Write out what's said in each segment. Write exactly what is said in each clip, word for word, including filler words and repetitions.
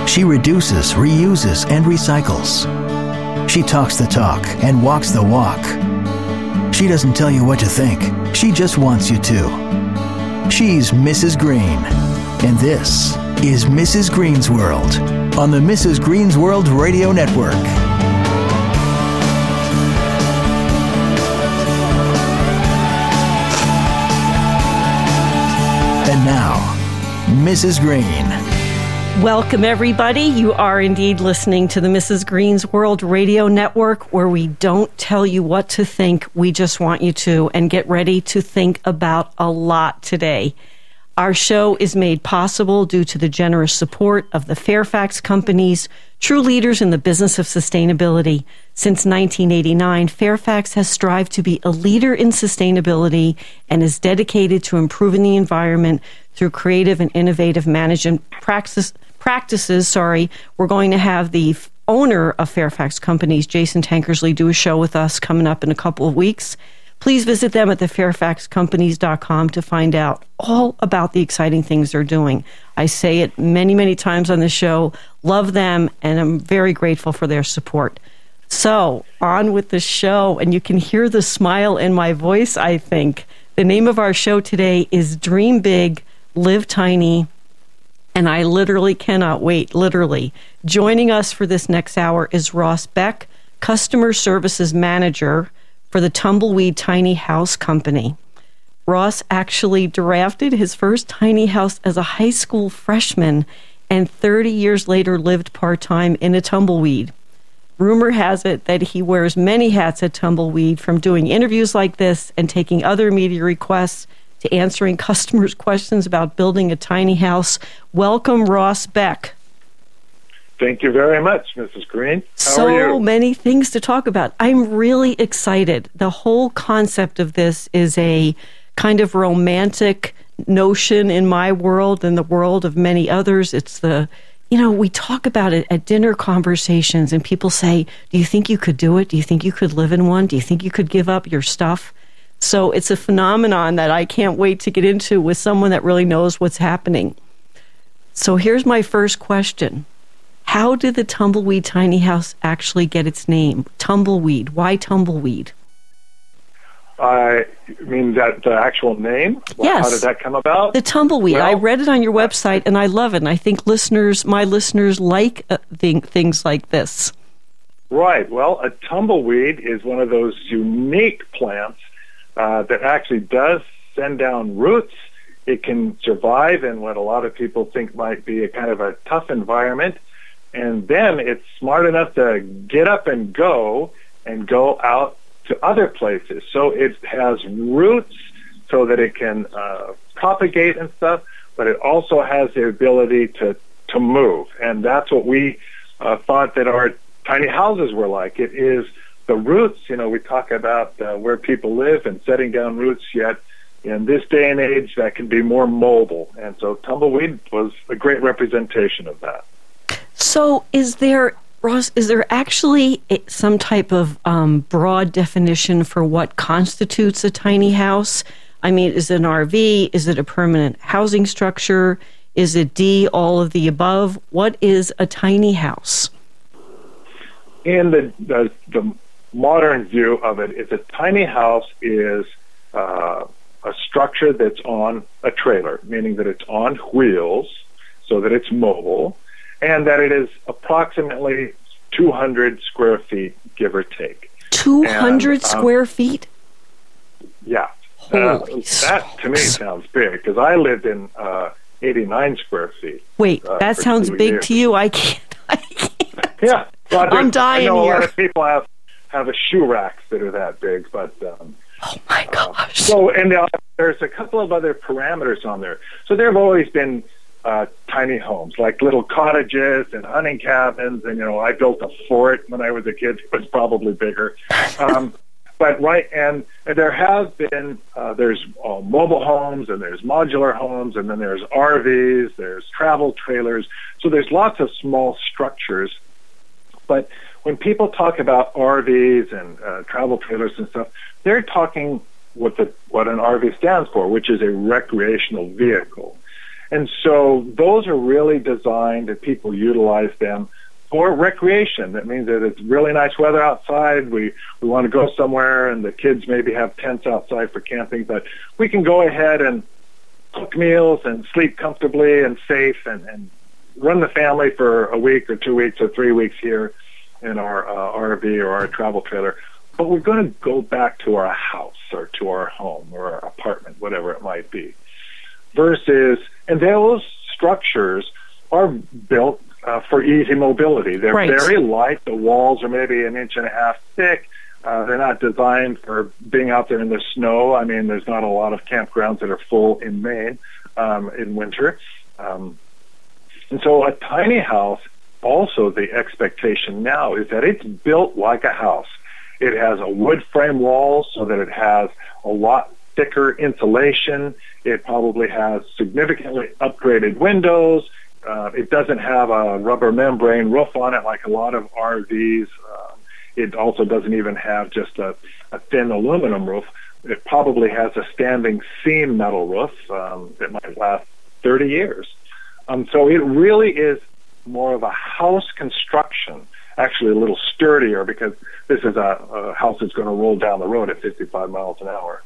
She reduces, reuses, and recycles. She talks the talk and walks the walk. She doesn't tell you what to think. She just wants you to. She's Missus Green. And this is Missus Green's World on the Missus Green's World Radio Network. And now, Missus Green. Welcome, everybody. You are indeed listening to the Missus Green's World Radio Network, where we don't tell you what to think. We just want you to, and get ready to think about a lot today. Our show is made possible due to the generous support of the Fairfax Companies, true leaders in the business of sustainability. Since nineteen eighty-nine, Fairfax has strived to be a leader in sustainability and is dedicated to improving the environment through creative and innovative management practice, practices. Sorry, we're going to have the owner of Fairfax Companies, Jason Tankersley, do a show with us coming up in a couple of weeks. Please visit them at the fairfax companies dot com to find out all about the exciting things they're doing. I say it many, many times on the show. Love them, and I'm very grateful for their support. So, on with the show, and you can hear the smile in my voice, I think. The name of our show today is Dream Big, Live Tiny, and I literally cannot wait, literally. Joining us for this next hour is Ross Beck, Customer Services Manager for the Tumbleweed Tiny House Company. Ross actually drafted his first tiny house as a high school freshman, and thirty years later lived part-time in a tumbleweed. Rumor has it that he wears many hats at Tumbleweed, from doing interviews like this and taking other media requests to answering customers' questions about building a tiny house. Welcome, Ross Beck. Thank you very much, Missus Green. How so are you? many things to talk about. I'm really excited. The whole concept of this is a kind of romantic notion in my world and the world of many others. It's the, you know, we talk about it at dinner conversations, and people say, do you think you could do it? Do you think you could live in one? Do you think you could give up your stuff? So it's a phenomenon that I can't wait to get into with someone that really knows what's happening. So here's my first question. How did the Tumbleweed Tiny House actually get its name? Tumbleweed. Why Tumbleweed? I mean that the actual name? Yes. How did that come about? The Tumbleweed. Well, I read it on your website, and I love it. And I think listeners, my listeners, like uh, th- things like this. Right. Well, a tumbleweed is one of those unique plants uh, that actually does send down roots. It can survive in what a lot of people think might be a kind of a tough environment. And then it's smart enough to get up and go and go out to other places. So it has roots so that it can uh, propagate and stuff, but it also has the ability to, to move. And that's what we uh, thought that our tiny houses were like. It is the roots. You know, we talk about uh, where people live and setting down roots, yet in this day and age that can be more mobile. And so Tumbleweed was a great representation of that. So is there, Ross, is there actually a, some type of um, broad definition for what constitutes a tiny house? I mean, is it an R V? Is it a permanent housing structure? Is it D, all of the above? What is a tiny house? In the, the, the modern view of it, is a tiny house is uh, a structure that's on a trailer, meaning that it's on wheels so that it's mobile, and that it is approximately two hundred square feet, give or take. two hundred and, um, square feet? Yeah. Uh, that, to me, sounds big, because I lived in uh, eighty-nine square feet. Wait, uh, that sounds big years. to you? I can't. I can't. Yeah. Well, I'm dying I know here. a lot of people have, have a shoe racks that are that big, but... Um, oh, my gosh. Uh, so, and uh, there's a couple of other parameters on there. So there have always been Uh, tiny homes, like little cottages and hunting cabins, and you know, I built a fort when I was a kid. It was probably bigger, um, but right, and, and there have been uh, there's uh, mobile homes, and there's modular homes, and then there's R Vs, there's travel trailers. So there's lots of small structures. But when people talk about R Vs and uh, travel trailers and stuff, they're talking what the what an R V stands for, which is a recreational vehicle. And so those are really designed that people utilize them for recreation. That means that it's really nice weather outside. We we want to go somewhere, and the kids maybe have tents outside for camping, but we can go ahead and cook meals and sleep comfortably and safe and, and run the family for a week or two weeks or three weeks here in our uh, R V or our travel trailer. But we're going to go back to our house or to our home or our apartment, whatever it might be. Versus, and those structures are built uh, for easy mobility. They're right. very light. The walls are maybe an inch and a half thick. Uh, they're not designed for being out there in the snow. I mean, there's not a lot of campgrounds that are full in Maine um, in winter. Um, and so a tiny house, also the expectation now is that it's built like a house. It has a wood frame wall so that it has a lot thicker insulation. It probably has significantly upgraded windows. Uh, it doesn't have a rubber membrane roof on it like a lot of R Vs. Uh, it also doesn't even have just a, a thin aluminum roof. It probably has a standing seam metal roof um, that might last thirty years. Um, so it really is more of a house construction, actually a little sturdier because this is a, a house that's going to roll down the road at fifty-five miles an hour.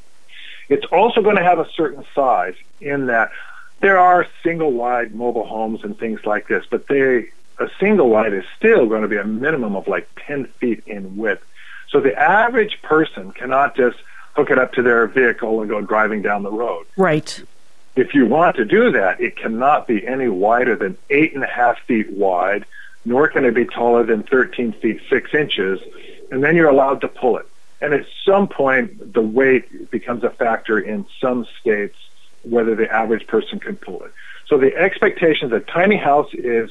It's also going to have a certain size in that there are single-wide mobile homes and things like this, but they, a single-wide is still going to be a minimum of like ten feet in width. So the average person cannot just hook it up to their vehicle and go driving down the road. Right. If you want to do that, it cannot be any wider than eight and a half feet wide, nor can it be taller than thirteen feet six inches, and then you're allowed to pull it. And at some point, the weight becomes a factor in some states, whether the average person can pull it. So the expectation of a tiny house is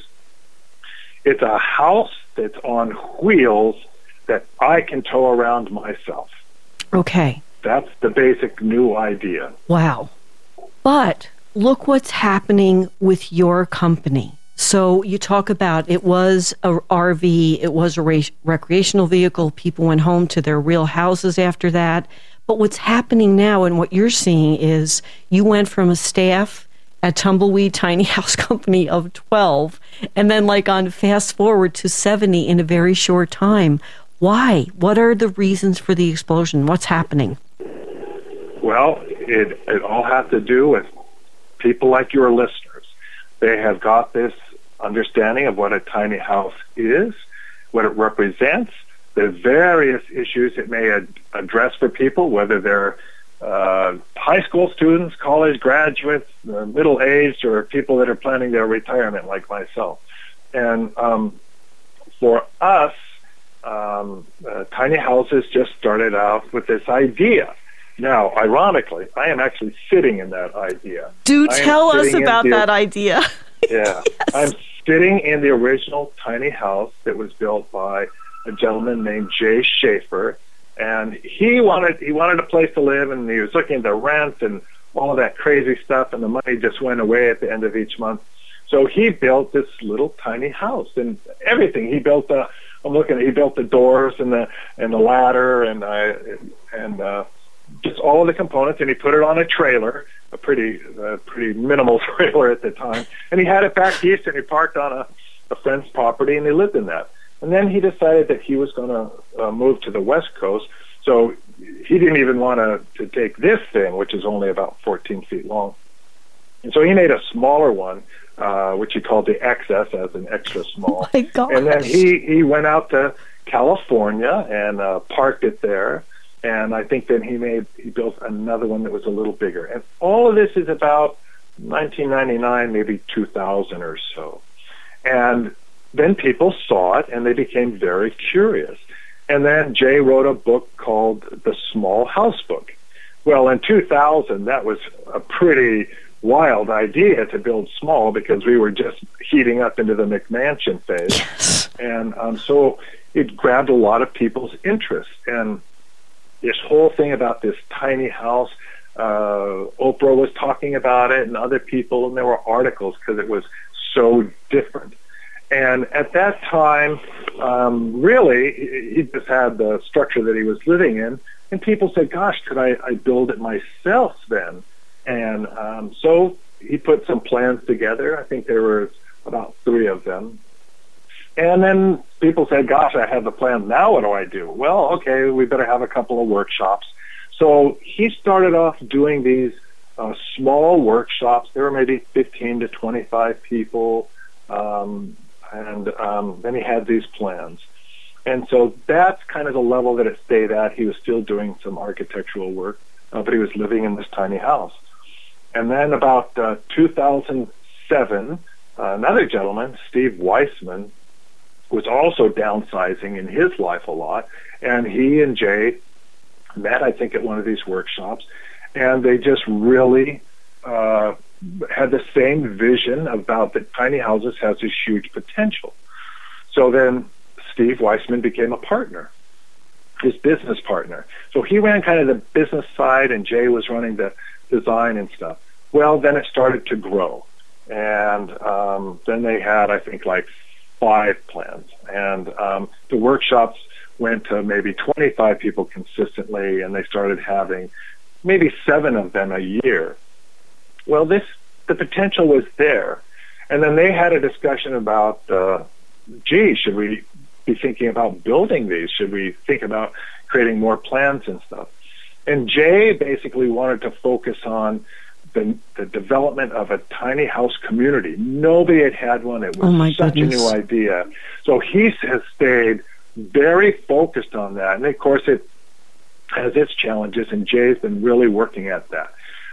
it's a house that's on wheels that I can tow around myself. Okay. That's the basic new idea. Wow. But look what's happening with your company. So you talk about it was a R V, it was a re- recreational vehicle. People went home to their real houses after that. But what's happening now and what you're seeing is you went from a staff at Tumbleweed Tiny House Company of twelve and then like on fast forward to seventy in a very short time. Why? What are the reasons for the explosion? What's happening? Well, it, it all has to do with people like your listeners. They have got this understanding of what a tiny house is, what it represents, the various issues it may ad- address for people, whether they're uh, high school students, college graduates, uh, middle-aged, or people that are planning their retirement like myself. And um, for us, um, uh, tiny houses just started out with this idea. Now, ironically, I am actually sitting in that idea. Do tell us about the, that idea. Yeah. Yes. I'm sitting in the original tiny house that was built by a gentleman named Jay Schaefer, and he wanted he wanted a place to live, and he was looking at the rent and all of that crazy stuff, and the money just went away at the end of each month. So he built this little tiny house, and everything. He built the I'm looking at he built the doors and the and the ladder and I and uh just all of the components, and he put it on a trailer, a pretty uh, pretty minimal trailer at the time, and he had it back east, and he parked on a, a friend's property, and he lived in that. And then he decided that he was going to uh, move to the West Coast, so he didn't even want to, to take this thing, which is only about fourteen feet long. And so he made a smaller one, uh, which he called the X S as an extra small. Oh my gosh. And then he, he went out to California and uh, parked it there. And I think then he made he built another one that was a little bigger. And all of this is about nineteen ninety-nine, maybe two thousand or so. And then people saw it, and they became very curious. And then Jay wrote a book called The Small House Book. Well, in two thousand, that was a pretty wild idea to build small because we were just heating up into the McMansion phase. Yes. And um, so it grabbed a lot of people's interest. And this whole thing about this tiny house, uh, Oprah was talking about it and other people, and there were articles because it was so different. And at that time, um, really, he just had the structure that he was living in, and people said, gosh, could I, I build it myself then? And um, so he put some plans together. I think there were about three of them. And then people said, gosh, I have the plan. Now what do I do? Well, okay, we better have a couple of workshops. So he started off doing these uh, small workshops. There were maybe fifteen to twenty-five people. Um, and um, then he had these plans. And so that's kind of the level that it stayed at. He was still doing some architectural work, uh, but he was living in this tiny house. And then about uh, two thousand seven, uh, another gentleman, Steve Weissman, was also downsizing in his life a lot. And he and Jay met, I think, at one of these workshops. And they just really uh, had the same vision about that tiny houses has this huge potential. So then Steve Weissman became a partner, his business partner. So he ran kind of the business side, and Jay was running the design and stuff. Well, then it started to grow. And um, then they had, I think, like five plans. And um, the workshops went to maybe twenty-five people consistently, and they started having maybe seven of them a year. Well, this the potential was there. And then they had a discussion about, uh, gee, should we be thinking about building these? Should we think about creating more plans and stuff? And Jay basically wanted to focus on the, the development of a tiny house community. Nobody had had one. It was oh my such goodness. a new idea. So he has stayed very focused on that. And of course, it has its challenges, and Jay's been really working at that.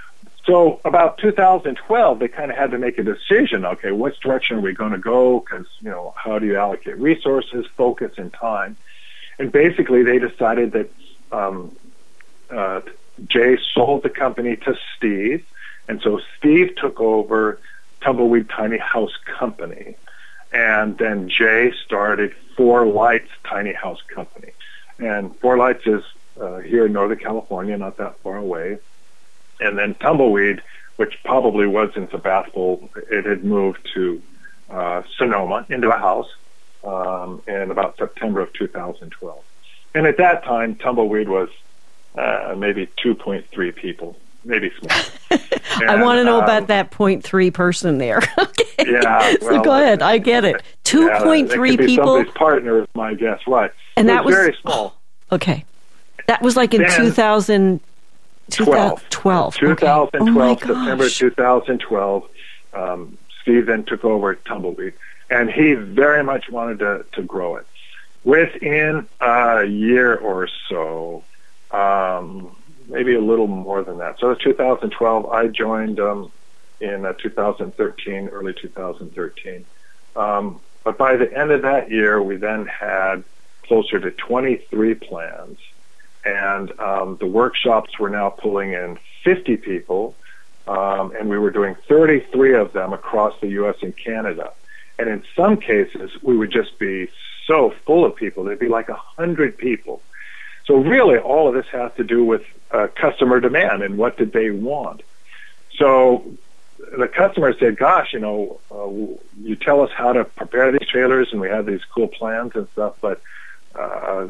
So about two thousand twelve, they kind of had to make a decision. Okay, which direction are we going to go? Because, you know, how do you allocate resources, focus, and time? And basically, they decided that um, uh, Jay sold the company to Steve, and so Steve took over Tumbleweed Tiny House Company, and then Jay started Four Lights Tiny House Company. And Four Lights is uh, here in Northern California, not that far away. And then Tumbleweed, which probably was in Sebastopol, it had moved to uh, Sonoma into a house um, in about September of two thousand twelve. And at that time, Tumbleweed was uh, maybe two point three people, maybe smaller. And, I want to know um, about that point three person there. Okay. Yeah. So well, go ahead. I get it. two point three yeah, that could be people. Somebody's partner is my guess, right? And it that was was very small. Oh, okay. That was like in Then, two thousand twelve. twelve. two thousand twelve, Okay. Oh September two thousand twelve, um, Steve then took over Tumbleweed, and he very much wanted to, to grow it. Within a year or so, um, maybe a little more than that. So two thousand twelve, I joined um, in uh, two thousand thirteen, early two thousand thirteen. Um, but by the end of that year, we then had closer to twenty-three plans. And um, the workshops were now pulling in fifty people, um, and we were doing thirty-three of them across the U S and Canada. And in some cases, we would just be so full of people. There'd be like one hundred people. So really, all of this has to do with uh, customer demand and what did they want. So the customer said, gosh, you know, uh, you tell us how to prepare these trailers, and we have these cool plans and stuff, but uh,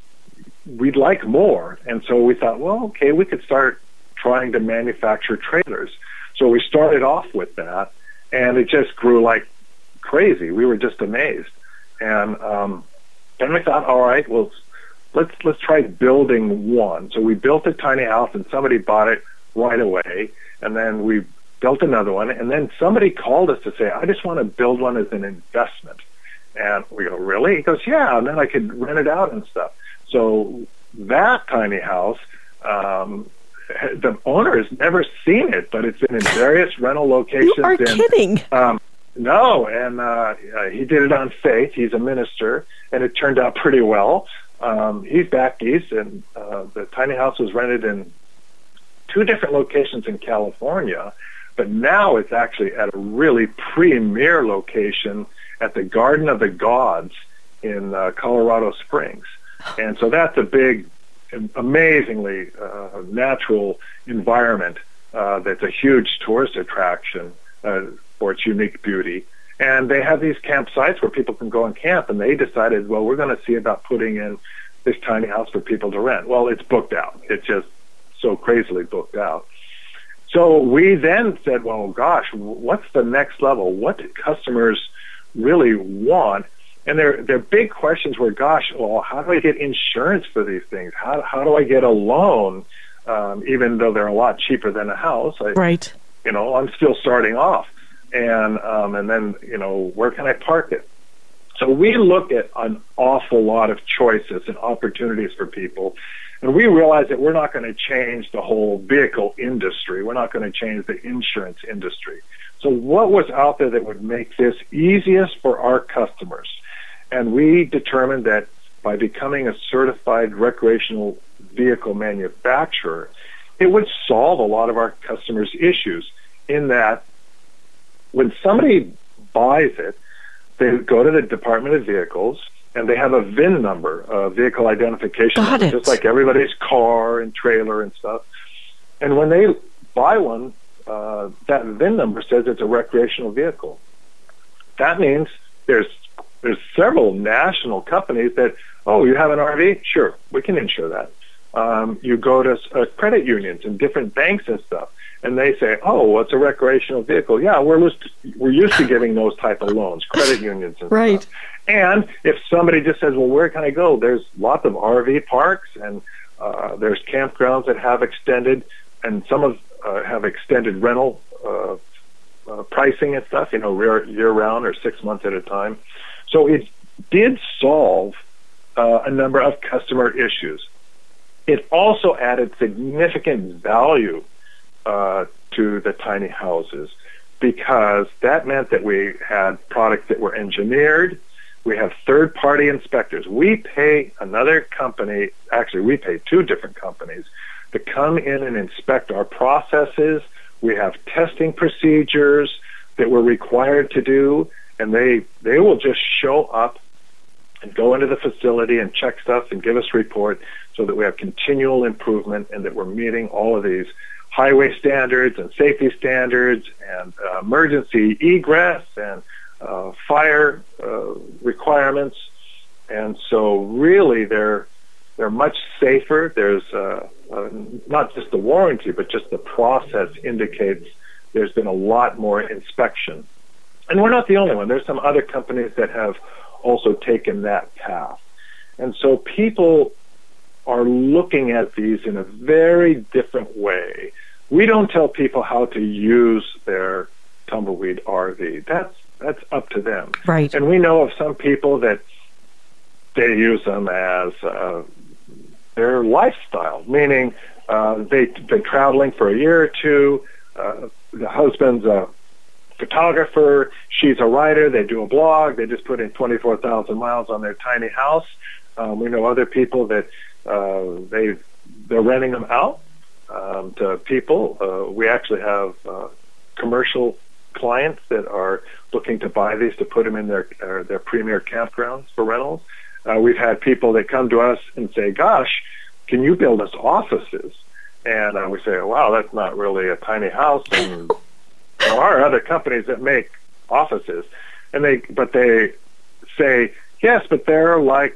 we'd like more. And so we thought, well, okay, we could start trying to manufacture trailers. So we started off with that, and it just grew like crazy. We were just amazed. And um, then we thought, all right, well, let's let's try building one. So we built a tiny house, and somebody bought it right away. And then we built another one, and then somebody called us to say, I just want to build one as an investment. And we go, really? He goes, yeah, and then I could rent it out and stuff. So that tiny house, um, the owner has never seen it, but it's been in various rental locations. You are and, kidding. Um, no, and uh, he did it on faith. He's a minister, and it turned out pretty well. Um, he's back east, and uh, the tiny house was rented in two different locations in California, but now it's actually at a really premier location at the Garden of the Gods in uh, Colorado Springs. And so that's a big, amazingly uh, natural environment uh, that's a huge tourist attraction uh, for its unique beauty. And they have these campsites where people can go and camp, and they decided, well, we're going to see about putting in this tiny house for people to rent. Well, it's booked out. It's just so crazily booked out. So we then said, well, gosh, what's the next level? What do customers really want? And their their big questions were, gosh, well, how do I get insurance for these things? How how do I get a loan, um, even though they're a lot cheaper than a house? I, right. You know, I'm still starting off, and um, and then you know, where can I park it? So we look at an awful lot of choices and opportunities for people, and we realize that we're not going to change the whole vehicle industry. We're not going to change the insurance industry. So what was out there that would make this easiest for our customers? And we determined that by becoming a certified recreational vehicle manufacturer, it would solve a lot of our customers' issues in that when somebody buys it, they go to the Department of Vehicles and they have a V I N number, a vehicle identification Got number, it. just like everybody's car and trailer and stuff. And when they buy one, uh, that V I N number says it's a recreational vehicle. That means there's There's several national companies that, oh, you have an R V? Sure, we can insure that. Um, you go to uh, credit unions and different banks and stuff, and they say, oh, well, it's a recreational vehicle. Yeah, we're used to, we're used to giving those type of loans, credit unions and right. stuff. And if somebody just says, well, where can I go? There's lots of R V parks, and uh, there's campgrounds that have extended, and some of uh, have extended rental uh, uh, pricing and stuff, you know, year-round or six months at a time. So it did solve uh, a number of customer issues. It also added significant value uh, to the tiny houses because that meant that we had products that were engineered. We have third-party inspectors. We pay another company, actually we pay two different companies, to come in and inspect our processes. We have testing procedures that we're required to do. And they, they will just show up and go into the facility and check stuff and give us a report so that we have continual improvement and that we're meeting all of these highway standards and safety standards and uh, emergency egress and uh, fire uh, requirements. And so really they're, they're much safer. There's uh, uh, not just the warranty, but just the process indicates there's been a lot more inspection. And we're not the only one. There's some other companies that have also taken that path. And so people are looking at these in a very different way. We don't tell people how to use their tumbleweed R V. That's that's up to them. Right. And we know of some people that they use them as uh, their lifestyle, meaning uh, they've been traveling for a year or two. Uh, the husband's a photographer, she's a writer, they do a blog, they just put in twenty-four thousand miles on their tiny house. Um, we know other people that uh, they, they're renting them out um, to people. Uh, we actually have uh, commercial clients that are looking to buy these to put them in their, uh, their premier campgrounds for rentals. Uh, we've had people that come to us and say, gosh, can you build us offices? And uh, we say, wow, that's not really a tiny house, and there are other companies that make offices, and they, but they say, yes, but they're like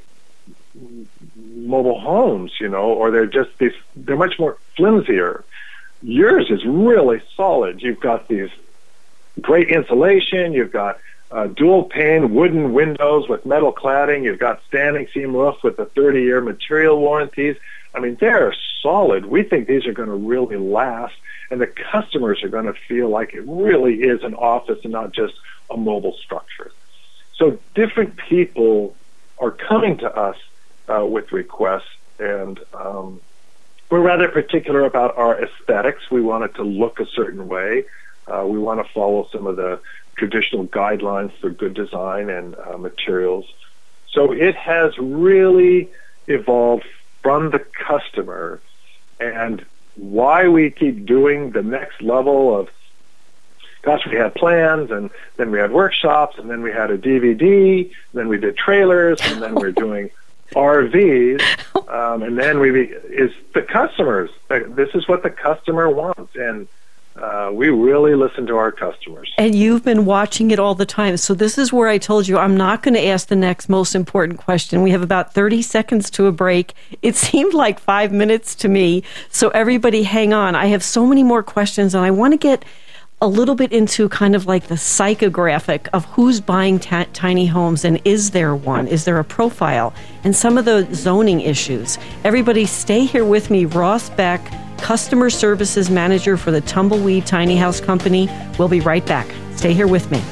mobile homes, you know, or they're just these, they're much more flimsier. Yours is really solid. You've got these great insulation, you've got uh, dual pane wooden windows with metal cladding, you've got standing seam roof with the thirty-year material warranties. I mean, they're solid. We think these are going to really last, and the customers are going to feel like it really is an office and not just a mobile structure. So different people are coming to us uh, with requests, and um, we're rather particular about our aesthetics. We want it to look a certain way. Uh, we want to follow some of the traditional guidelines for good design and uh, materials. So it has really evolved from the customer, and why we keep doing the next level of, gosh, we had plans, and then we had workshops, and then we had a D V D, then we did trailers, and then we're doing R Vs, um, and then we be, is the customers. This is what the customer wants, and Uh, we really listen to our customers. And you've been watching it all the time. So this is where I told you I'm not going to ask the next most important question. We have about thirty seconds to a break. It seemed like five minutes to me. So everybody hang on. I have so many more questions, and I want to get a little bit into kind of like the psychographic of who's buying t- tiny homes, and is there one? Is there a profile? And some of the zoning issues. Everybody stay here with me. Ross Beck, Customer Services Manager for the Tumbleweed Tiny House Company. We'll be right back. Stay here with me.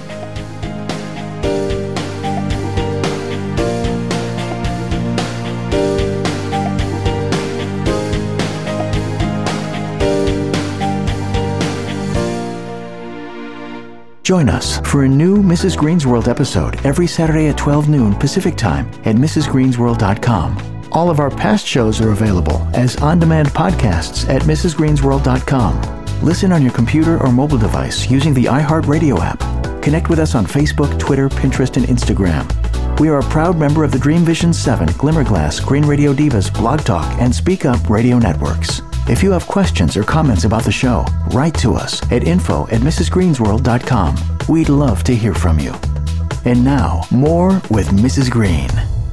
Join us for a new Missus Green's World episode every Saturday at twelve noon Pacific Time at Mrs Greens World dot com. All of our past shows are available as on-demand podcasts at Mrs Greens World dot com. Listen on your computer or mobile device using the iHeartRadio app. Connect with us on Facebook, Twitter, Pinterest, and Instagram. We are a proud member of the Dream Vision seven, Glimmerglass, Green Radio Divas, Blog Talk, and Speak Up radio networks. If you have questions or comments about the show, write to us at info at Mrs Greens World dot com. We'd love to hear from you. And now, more with Missus Green.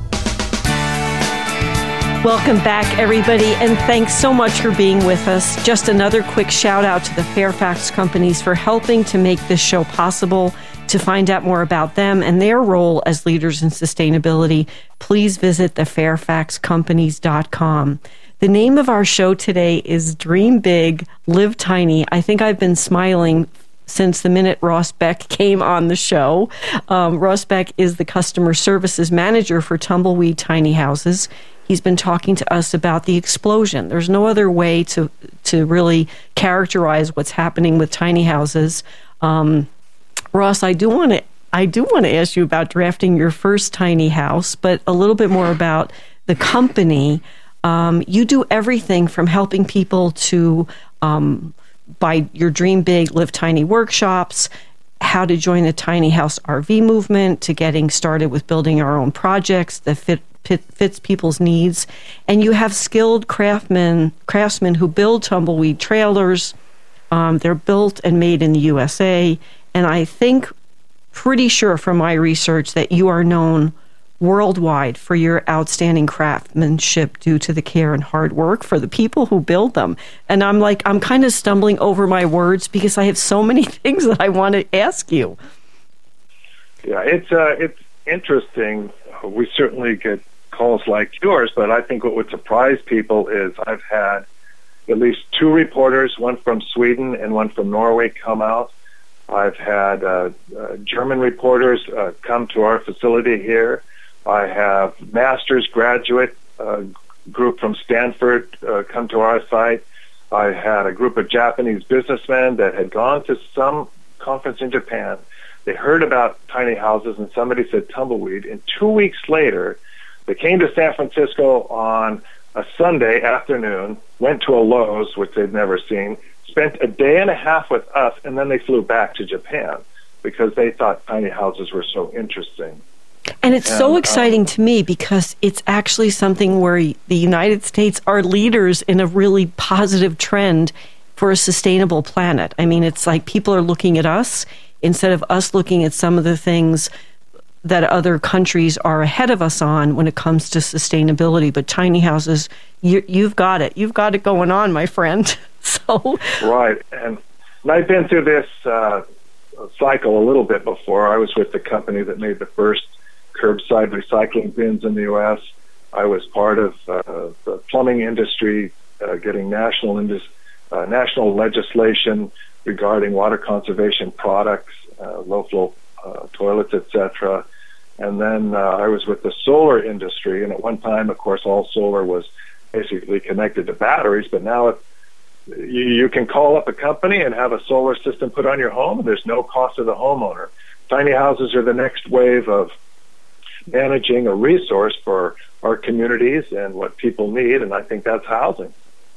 Welcome back, everybody, and thanks so much for being with us. Just another quick shout out to the Fairfax companies for helping to make this show possible. To find out more about them and their role as leaders in sustainability, please visit the fairfax companies dot com. The name of our show today is Dream Big, Live Tiny. I think I've been smiling since the minute Ross Beck came on the show. Um, Ross Beck is the Customer Services Manager for Tumbleweed Tiny Houses. He's been talking to us about the explosion. There's no other way to to really characterize what's happening with tiny houses. Um, Ross, I do want to I do want to ask you about drafting your first tiny house, but a little bit more about the company. Um, you do everything from helping people to um, buy your Dream Big, Live Tiny workshops, how to join the tiny house R V movement, to getting started with building our own projects that fit, fit fits people's needs. And you have skilled craftsmen, craftsmen who build tumbleweed trailers. Um, they're built and made in the U S A. And I think, pretty sure from my research, that you are known worldwide for your outstanding craftsmanship due to the care and hard work for the people who build them. And I'm like, I'm kind of stumbling over my words because I have so many things that I want to ask you. Yeah, it's uh, it's interesting. We certainly get calls like yours, but I think what would surprise people is I've had at least two reporters, one from Sweden and one from Norway, come out. I've had uh, uh, German reporters uh, come to our facility here. I have master's graduate uh, group from Stanford uh, come to our site. I had a group of Japanese businessmen that had gone to some conference in Japan. They heard about tiny houses and somebody said tumbleweed. And two weeks later, they came to San Francisco on a Sunday afternoon, went to a Lowe's, which they'd never seen, spent a day and a half with us, and then they flew back to Japan because they thought tiny houses were so interesting. And it's and, so exciting um, to me because it's actually something where the United States are leaders in a really positive trend for a sustainable planet. I mean, it's like people are looking at us instead of us looking at some of the things that other countries are ahead of us on when it comes to sustainability. But tiny houses, you, you've got it. You've got it going on, my friend. So right. And, and I've been through this uh, cycle a little bit before. I was with the company that made the first curbside recycling bins in the U S. I was part of uh, the plumbing industry uh, getting national indus- uh, national legislation regarding water conservation products, uh, low flow uh, toilets, et cetera. And then uh, I was with the solar industry, and at one time, of course, all solar was basically connected to batteries, but now it, you, you can call up a company and have a solar system put on your home, and there's no cost to the homeowner. Tiny houses are the next wave of managing a resource for our communities and what people need, and I think that's housing.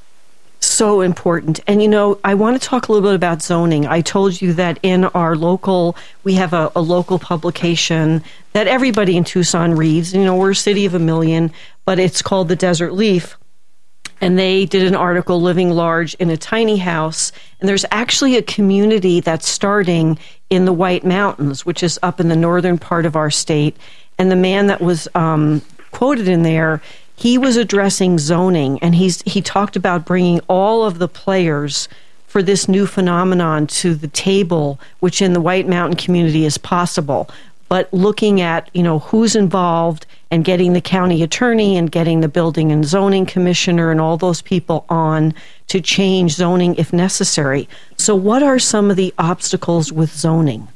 So important. And, you know, I want to talk a little bit about zoning. I told you that in our local, we have a, a local publication that everybody in Tucson reads. You know, we're a city of a million, but it's called The Desert Leaf. and they did an article, Living Large in a Tiny House. And there's actually a community that's starting in the White Mountains, which is up in the northern part of our state. And the man that was um, quoted in there, he was addressing zoning, and he's he talked about bringing all of the players for this new phenomenon to the table, which in the White Mountain community is possible. But looking at, you know, who's involved and getting the county attorney and getting the building and zoning commissioner and all those people on to change zoning if necessary. So what are some of the obstacles with zoning?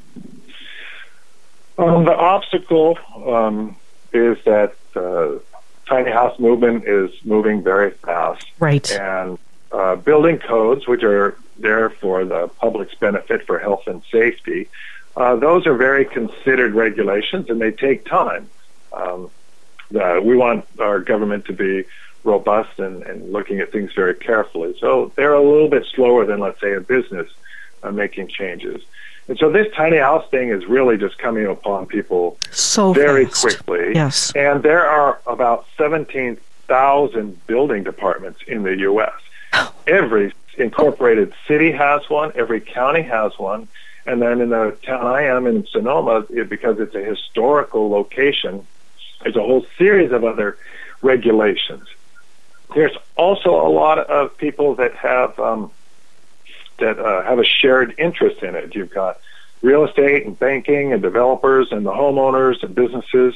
Um, the obstacle um, is that the tiny house movement is moving very fast. Right. And uh, building codes, which are there for the public's benefit for health and safety, uh, those are very considered regulations, and they take time. Um, the, we want our government to be robust and, and looking at things very carefully. So they're a little bit slower than, let's say, a business uh, making changes. And so this tiny house thing is really just coming upon people so very fast. quickly. Yes. And there are about seventeen thousand building departments in the U S Every incorporated city has one. Every county has one. And then in the town I am in Sonoma, it, because it's a historical location, there's a whole series of other regulations. There's also a lot of people that have um, that uh, have a shared interest in it. You've got real estate and banking and developers and the homeowners and businesses.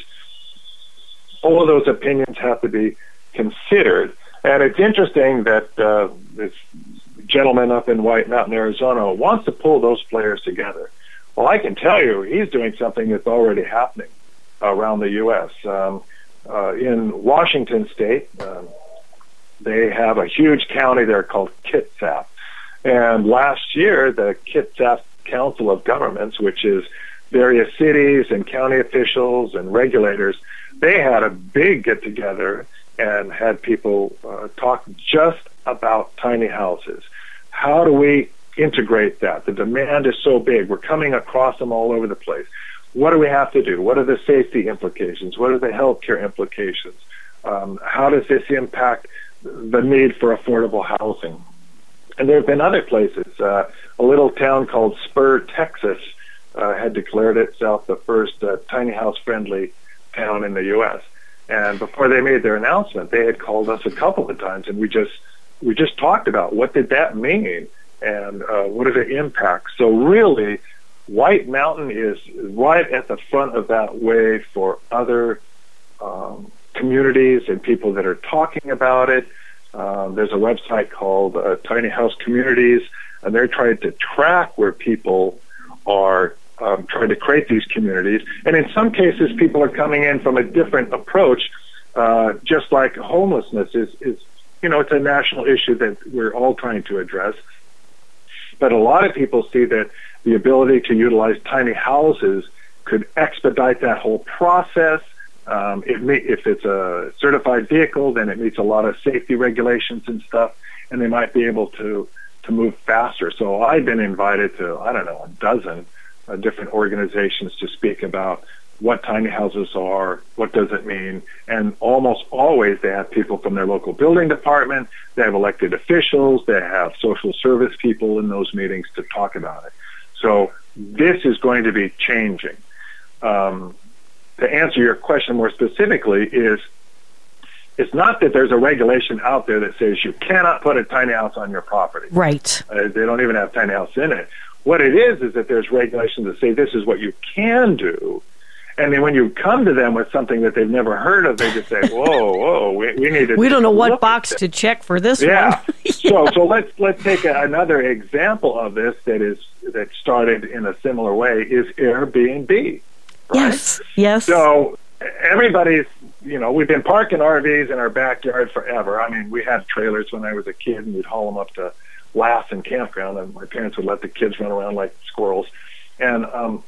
All of those opinions have to be considered. And it's interesting that uh, this gentleman up in White Mountain, Arizona, wants to pull those players together. Well, I can tell you he's doing something that's already happening around the U S Um, uh, in Washington State, um, they have a huge county there called Kitsap. And last year, the Kitsap Council of Governments, which is various cities and county officials and regulators, they had a big get-together and had people uh, talk just about tiny houses. How do we integrate that? The demand is so big. We're coming across them all over the place. What do we have to do? What are the safety implications? What are the healthcare implications? Um, how does this impact the need for affordable housing? And there have been other places. Uh, a little town called Spur, Texas, uh, had declared itself the first uh, tiny house-friendly town in the U S And before they made their announcement, they had called us a couple of times, and we just we just talked about what did that mean and uh, what are the impacts. So really, White Mountain is right at the front of that wave for other um, communities and people that are talking about it. Um, there's a website called uh, Tiny House Communities, and they're trying to track where people are um, trying to create these communities. And in some cases, people are coming in from a different approach, uh, just like homelessness is, is, you know, it's a national issue that we're all trying to address. But a lot of people see that the ability to utilize tiny houses could expedite that whole process. Um, it may, if it's a certified vehicle, then it meets a lot of safety regulations and stuff, and they might be able to, to move faster. So I've been invited to, I don't know, a dozen uh, different organizations to speak about what tiny houses are, what does it mean, and almost always they have people from their local building department, they have elected officials, they have social service people in those meetings to talk about it. So this is going to be changing. Um, to answer your question more specifically is, it's not that there's a regulation out there that says you cannot put a tiny house on your property. Right. Uh, they don't even have tiny house in it. What it is is that there's regulations that say this is what you can do, and then when you come to them with something that they've never heard of, they just say, whoa, whoa, we, we need to We don't know what look box to check for this yeah. one. yeah. So so let's let's take a, another example of this that is that started in a similar way is Airbnb. Right? Yes, yes. So everybody's, you know, we've been parking R Vs in our backyard forever. I mean, we had trailers when I was a kid, and we'd haul them up to Lassen Campground, and my parents would let the kids run around like squirrels. And um,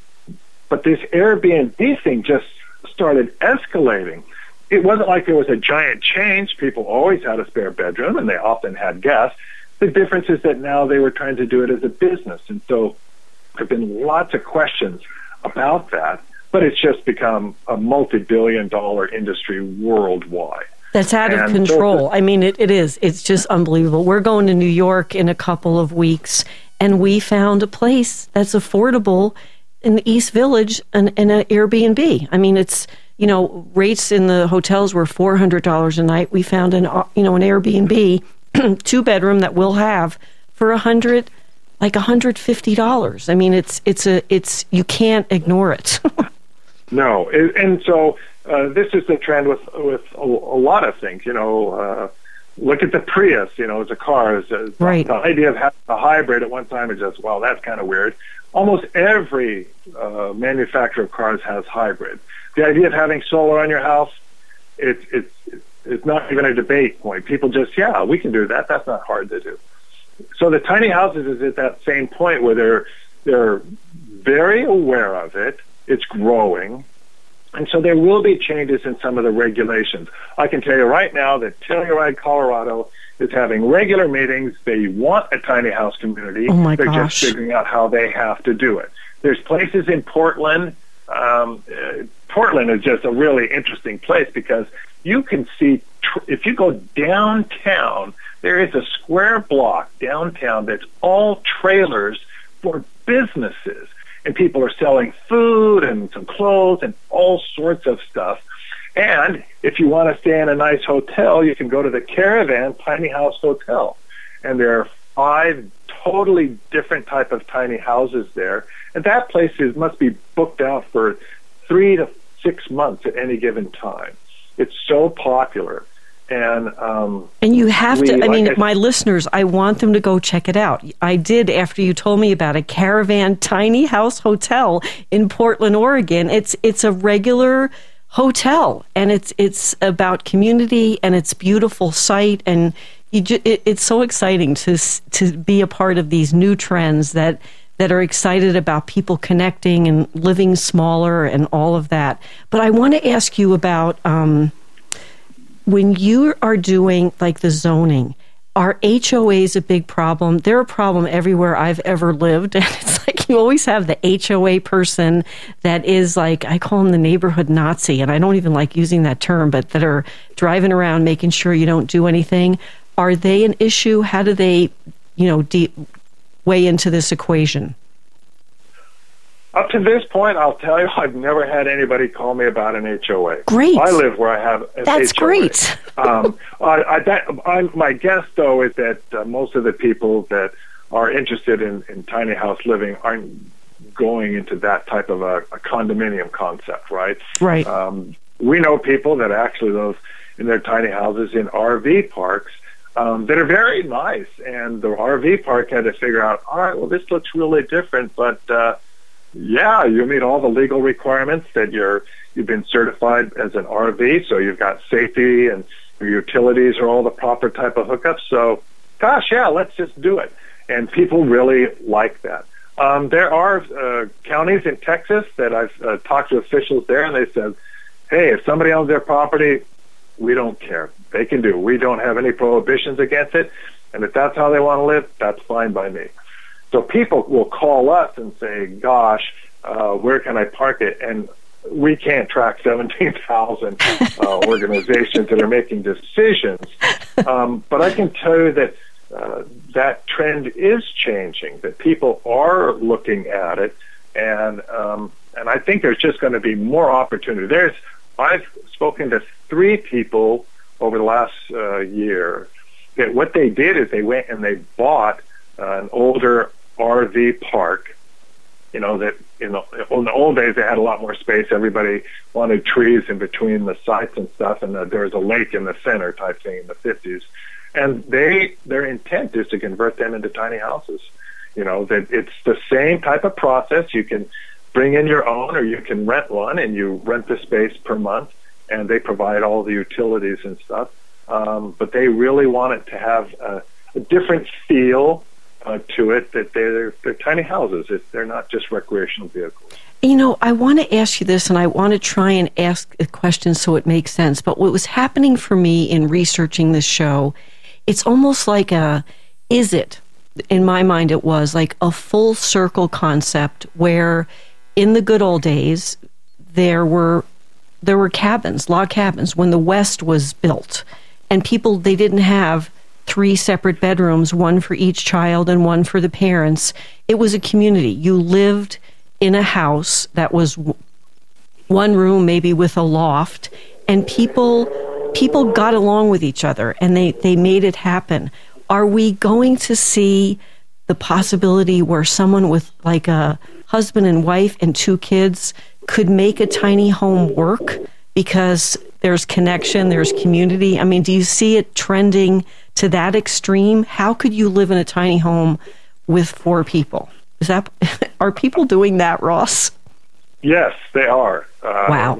but this Airbnb thing just started escalating. It wasn't like there was a giant change. People always had a spare bedroom, and they often had guests. The difference is that now they were trying to do it as a business. And so there have been lots of questions about that, but it's just become a multi-billion dollar industry worldwide. That's out and of control. So I mean, it, it is. It's just unbelievable. We're going to New York in a couple of weeks, and we found a place that's affordable in the East Village, and in an Airbnb. I mean, it's, you know, rates in the hotels were four hundred dollars a night. We found an, you know, an Airbnb, two bedroom that we'll have for a hundred, like one hundred fifty dollars. I mean, it's, it's a, it's, you can't ignore it. No. It, and so, uh, this is the trend with, with a, a lot of things, you know, uh, look at the Prius, you know, as a car. As a, right. The idea of having a hybrid at one time is just, well, that's kind of weird. Almost every uh, manufacturer of cars has hybrid. The idea of having solar on your house, it's it's it's not even a debate point. People just, yeah, we can do that. That's not hard to do. So the tiny houses is at that same point where they're they're very aware of it. It's growing, and so there will be changes in some of the regulations. I can tell you right now that Telluride, Colorado, is having regular meetings. They want a tiny house community. Oh my They're gosh. just figuring out how they have to do it. There's places in Portland. Um, uh, Portland is just a really interesting place because you can see, tr- if you go downtown, there is a square block downtown that's all trailers for businesses. And people are selling food and some clothes and all sorts of stuff. And if you want to stay in a nice hotel, you can go to the Caravan Tiny House Hotel. And there are five totally different type of tiny houses there. And that place is, must be booked out for three to six months at any given time. It's so popular. And um, and you have we, to, I like mean, I, my listeners, I want them to go check it out. I did after you told me about a Caravan Tiny House Hotel in Portland, Oregon. It's it's a regular hotel, and it's it's about community, and it's beautiful site, and you ju- it, it's so exciting to to be a part of these new trends that that are excited about people connecting and living smaller and all of that. But I want to ask you about um, when you are doing like the zoning. Are H O As a big problem? They're a problem everywhere I've ever lived. And it's like you always have the H O A person that is like, I call them the neighborhood Nazi, and I don't even like using that term, but that are driving around making sure you don't do anything. Are they an issue? How do they, you know, de- weigh into this equation? Up to this point, I'll tell you, I've never had anybody call me about an H O A. Great. I live where I have an That's H O A. great. um, I, I, that, I, my guess, though, is that uh, most of the people that are interested in, in tiny house living aren't going into that type of a, a condominium concept, right? Right. Um, we know people that actually live in their tiny houses in R V parks um, that are very nice, and the R V park had to figure out, all right, well, this looks really different, but uh, yeah, you meet all the legal requirements that you're you've been certified as an R V, so you've got safety and your utilities are all the proper type of hookups. So, gosh, yeah, let's just do it. And people really like that. Um, there are uh, counties in Texas that I've uh, talked to officials there, and they said, hey, if somebody owns their property, we don't care. They can do. We don't have any prohibitions against it, and if that's how they want to live, that's fine by me. So people will call us and say, gosh, uh, where can I park it? And we can't track seventeen thousand uh, organizations that are making decisions. Um, but I can tell you that uh, that trend is changing, that people are looking at it. And um, and I think there's just going to be more opportunity. There's I've spoken to three people over the last uh, year that what they did is they went and they bought uh, an older R V park. You know, that in the, in the old days they had a lot more space. Everybody wanted trees in between the sites and stuff, and uh, there was a lake in the center type thing in the fifties. And they their intent is to convert them into tiny houses. You know, that it's the same type of process. You can bring in your own, or you can rent one, and you rent the space per month, and they provide all the utilities and stuff. Um, but they really want it to have a, a different feel Uh, to it, that they're, they're tiny houses. It's, they're not just recreational vehicles. You know, I want to ask you this, and I want to try and ask a question so it makes sense. But what was happening for me in researching this show, it's almost like a, is it, in my mind it was, like a full circle concept where in the good old days, there were there were cabins, log cabins, when the West was built. And people, they didn't have three separate bedrooms, one for each child and one for the parents. It was a community. You lived in a house that was one room, maybe with a loft, and people people got along with each other, and they, they made it happen. Are we going to see the possibility where someone with like a husband and wife and two kids could make a tiny home work because there's connection, there's community? I mean, do you see it trending to that extreme? How could you live in a tiny home with four people? Is that, are people doing that, Ross? Yes, they are. Uh, wow.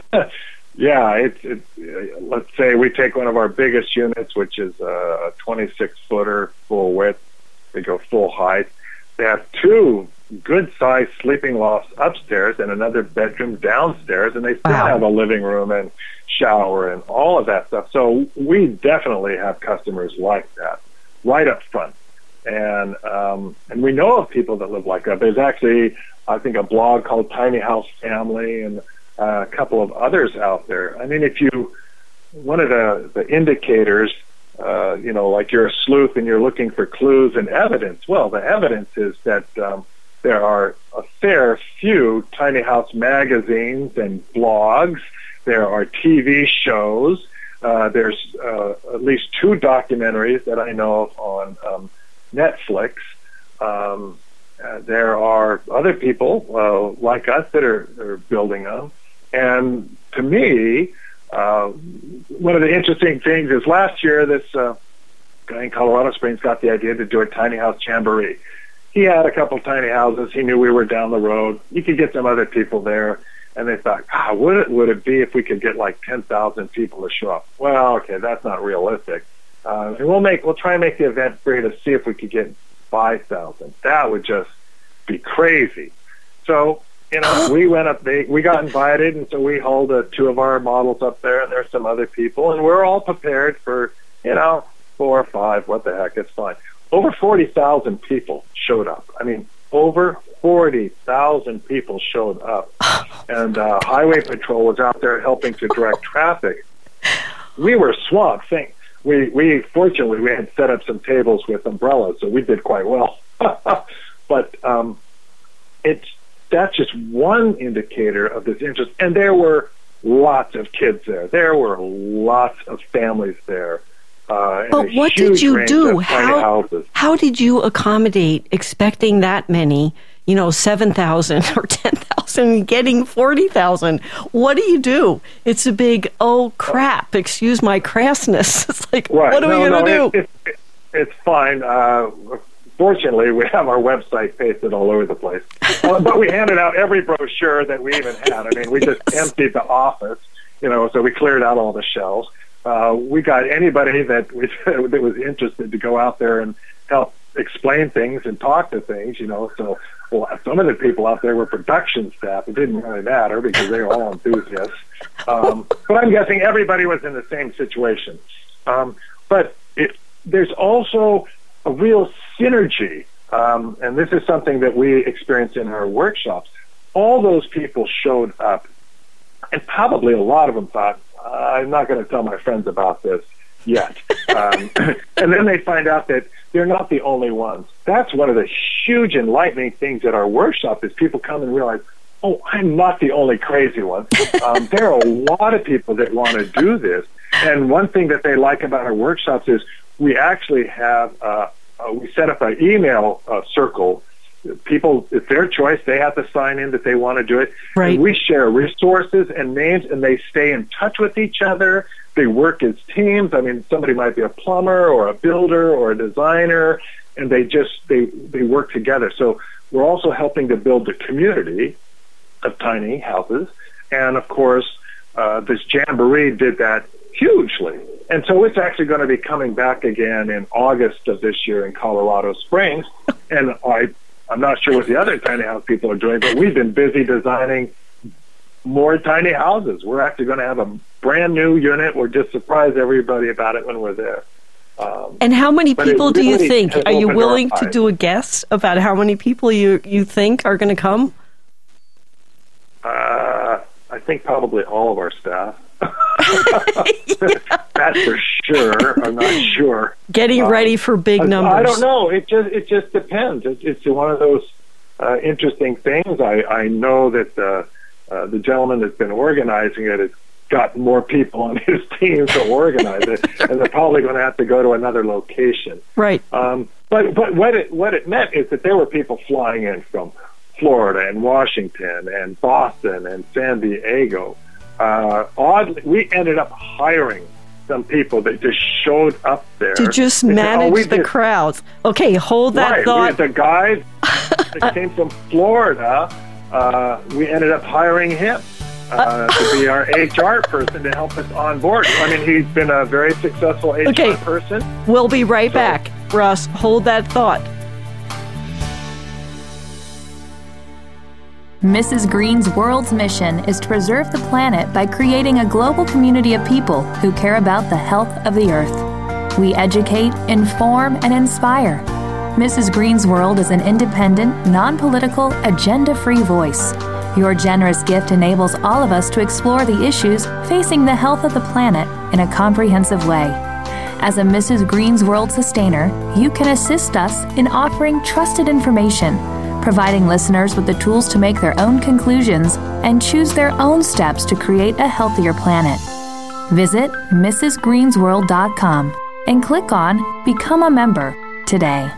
Yeah, it's, it's, let's say we take one of our biggest units, which is a twenty-six footer full width. They go full height. They have two good-sized sleeping lofts upstairs and another bedroom downstairs, and they still wow. have a living room and shower and all of that stuff. So we definitely have customers like that right up front. And um, and we know of people that live like that. There's actually, I think, a blog called Tiny House Family and uh, a couple of others out there. I mean, if you, one of the, the indicators, uh, you know, like you're a sleuth and you're looking for clues and evidence, well, the evidence is that um, there are a fair few tiny house magazines and blogs. There are T V shows. Uh, there's uh, at least two documentaries that I know of on um, Netflix. Um, uh, there are other people uh, like us that are, are building them. And to me, uh, one of the interesting things is last year this uh, guy in Colorado Springs got the idea to do a tiny house jamboree. He had a couple tiny houses. He knew we were down the road. You could get some other people there. And they thought, ah, would it, would it be if we could get like ten thousand people to show up? Well, okay, that's not realistic. Uh, and we'll make, we'll try and make the event free to see if we could get five thousand. That would just be crazy. So, you know, we went up, they, we got invited, and so we hauled uh, two of our models up there, and there's some other people, and we're all prepared for, you know, four or five, what the heck, it's fine. Over forty thousand people showed up. I mean, over forty thousand people showed up, and uh, Highway Patrol was out there helping to direct traffic. We were swamped. Think we we fortunately we had set up some tables with umbrellas, so we did quite well. But um, it's that's just one indicator of this interest, and there were lots of kids there. There were lots of families there. Uh, but what did you do? How, how did you accommodate expecting that many, you know, seven thousand or ten thousand, getting forty thousand? What do you do? It's a big, oh, crap, excuse my crassness. It's like, right. what are no, we going to no, do? It, it, it's fine. Uh, fortunately, we have our website pasted all over the place. uh, but we handed out every brochure that we even had. I mean, we just yes. emptied the office, you know, so we cleared out all the shelves. Uh, we got anybody that was, that was interested to go out there and help explain things and talk to things, you know. So, well, some of the people out there were production staff. It didn't really matter because they were all enthusiasts. Um, but I'm guessing everybody was in the same situation. Um, but it, there's also a real synergy, um, and this is something that we experienced in our workshops. All those people showed up, and probably a lot of them thought, I'm not going to tell my friends about this yet. Um, and then they find out that they're not the only ones. That's one of the huge enlightening things at our workshop is people come and realize, oh, I'm not the only crazy one. Um, there are a lot of people that want to do this. And one thing that they like about our workshops is we actually have, uh, uh, we set up an email uh, circle. People, it's their choice. They have to sign in that they want to do it. Right. And we share resources and names, and they stay in touch with each other. They work as teams. I mean, somebody might be a plumber or a builder or a designer, and they just they they work together. So we're also helping to build the community of tiny houses, and of course, uh, this jamboree did that hugely. And so it's actually going to be coming back again in August of this year in Colorado Springs, and I. I'm not sure what the other tiny house people are doing, but we've been busy designing more tiny houses. We're actually going to have a brand new unit. We'll just surprise everybody about it when we're there. Um, and how many people do really you think? Are you willing to do a guess about how many people you, you think are going to come? Uh, I I think probably all of our staff. That's for sure. I'm not sure. Getting um, ready for big numbers. I don't know. It just it just depends. It, it's one of those uh, interesting things. I, I know that uh, uh, the gentleman that's been organizing it has got more people on his team to organize it, and they're probably going to have to go to another location. Right. Um, but but what it what it meant is that there were people flying in from Florida and Washington and Boston and San Diego. Uh, oddly, we ended up hiring some people that just showed up there to just they manage said, oh, the just, crowds. Okay, hold that right, thought. We, the guy that came from Florida, uh, we ended up hiring him uh, to be our H R person to help us on board. I mean, he's been a very successful H R okay. person. We'll be right so, back. Russ, hold that thought. Missus Green's world's mission is to preserve the planet by creating a global community of people who care about the health of the earth. We educate, inform, and inspire. Missus Green's World is an independent, non-political, agenda-free voice. Your generous gift enables all of us to explore the issues facing the health of the planet in a comprehensive way. As a Missus Green's World sustainer, you can assist us in offering trusted information, providing listeners with the tools to make their own conclusions and choose their own steps to create a healthier planet. Visit missus greens world dot com and click on Become a Member today.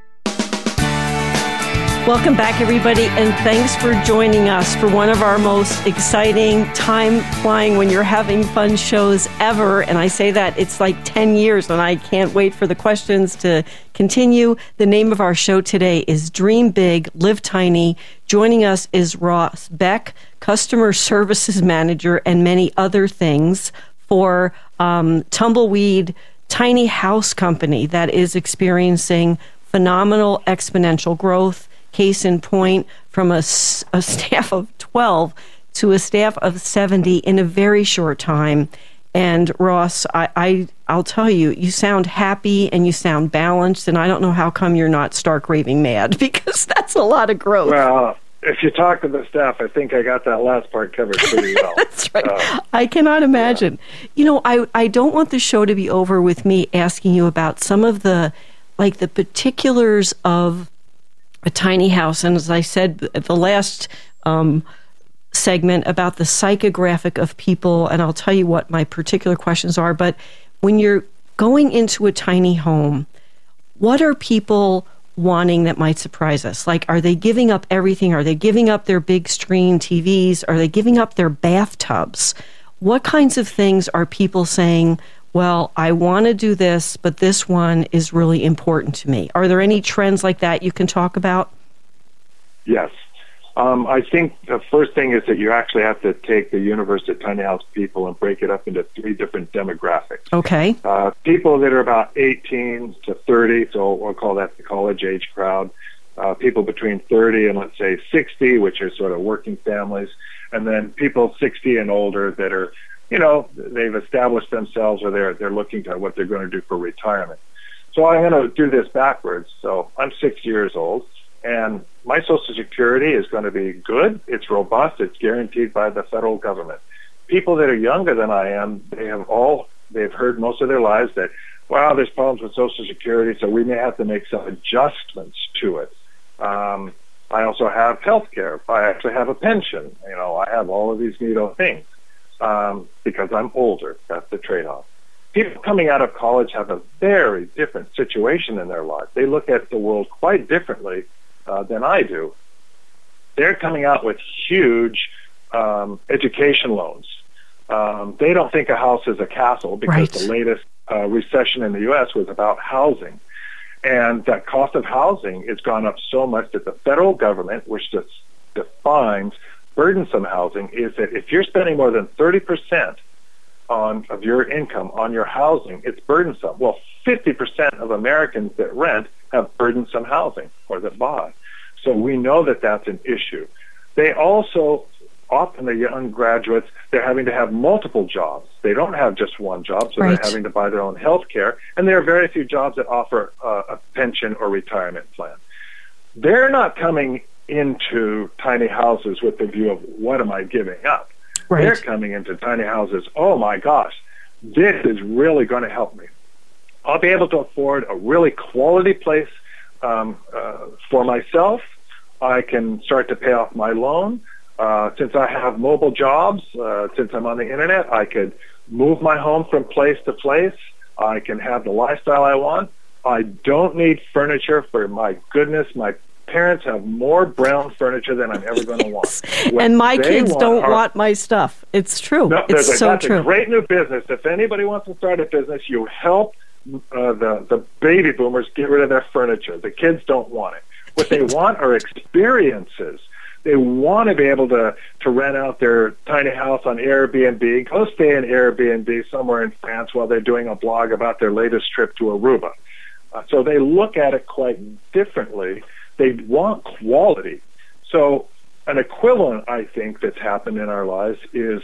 Welcome back, everybody, and thanks for joining us for one of our most exciting, time-flying, when you're having fun shows ever. And I say that it's like ten years, and I can't wait for the questions to continue. The name of our show today is Dream Big, Live Tiny. Joining us is Ross Beck, Customer Services Manager, and many other things for um, Tumbleweed Tiny House Company that is experiencing phenomenal exponential growth. Case in point, from a, a staff of twelve to a staff of seventy in a very short time. And Ross, I, I, I'll tell you, you sound happy and you sound balanced, and I don't know how come you're not stark raving mad, because that's a lot of growth. Well, if you talk to the staff, I think I got that last part covered pretty well. That's right. Uh, I cannot imagine. Yeah. You know, I, I don't want the show to be over with me asking you about some of the, like the particulars of a tiny house. And as I said at the last um, segment about the psychographic of people, and I'll tell you what my particular questions are, but when you're going into a tiny home, what are people wanting that might surprise us? Like, are they giving up everything? Are they giving up their big screen T Vs? Are they giving up their bathtubs? What kinds of things are people saying, well, I want to do this, but this one is really important to me? Are there any trends like that you can talk about? Yes. Um, I think the first thing is that you actually have to take the universe of tiny house people and break it up into three different demographics. Okay. Uh, people that are about eighteen to thirty, so we'll call that the college age crowd. Uh, people between thirty and, let's say, sixty, which are sort of working families. And then people sixty and older that are, you know, they've established themselves, or they're they're looking to what they're going to do for retirement. So I'm going to do this backwards. So I'm six years old, and my Social Security is going to be good. It's robust. It's guaranteed by the federal government. People that are younger than I am, they have all they've heard most of their lives that, wow, there's problems with Social Security, so we may have to make some adjustments to it. Um, I also have health care. I actually have a pension. You know, I have all of these neato things. Um, because I'm older. That's the trade-off. People coming out of college have a very different situation in their life. They look at the world quite differently uh, than I do. They're coming out with huge um, education loans. Um, they don't think a house is a castle, because right. the latest uh, recession in the U S was about housing. And the cost of housing has gone up so much that the federal government, which just defines burdensome housing, is that if you're spending more than thirty percent on of your income on your housing, it's burdensome. Well, fifty percent of Americans that rent have burdensome housing, or that buy. So we know that that's an issue. They also, often the young graduates, they're having to have multiple jobs. They don't have just one job, so right. they're having to buy their own health care. And there are very few jobs that offer uh, a pension or retirement plan. They're not coming into tiny houses with the view of, what am I giving up? Right. They're coming into tiny houses. Oh my gosh, this is really going to help me. I'll be able to afford a really quality place um, uh, for myself. I can start to pay off my loan. Uh, since I have mobile jobs, uh, since I'm on the internet, I could move my home from place to place. I can have the lifestyle I want. I don't need furniture. For my goodness, my parents have more brown furniture than I'm ever going to want. What and my they kids want don't are, want my stuff. It's true. No, it's a, so that's true. a great new business. If anybody wants to start a business, you help uh, the, the baby boomers get rid of their furniture. The kids don't want it. What they want are experiences. They want to be able to, to rent out their tiny house on Airbnb, go stay in Airbnb somewhere in France while they're doing a blog about their latest trip to Aruba. Uh, so they look at it quite differently. They want quality. So an equivalent, I think, that's happened in our lives is